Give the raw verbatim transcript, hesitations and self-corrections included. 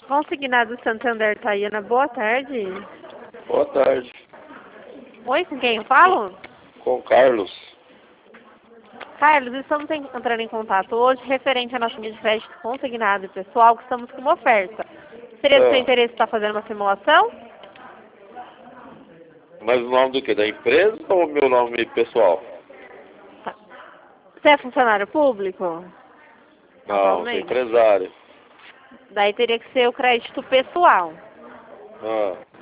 Consignado Santander, Tayana, boa tarde. Boa tarde. Oi, com quem eu falo? Com Carlos. Carlos, estamos entrando em contato hoje referente à nossa linha de crédito consignado e pessoal, que estamos com uma oferta. Seria do Ah. seu interesse estar fazendo uma simulação? Mas o nome do que? Da empresa ou o meu nome pessoal? Você é funcionário público? Não, sou Atualmente? empresário. Daí teria que ser o crédito pessoal. Ah.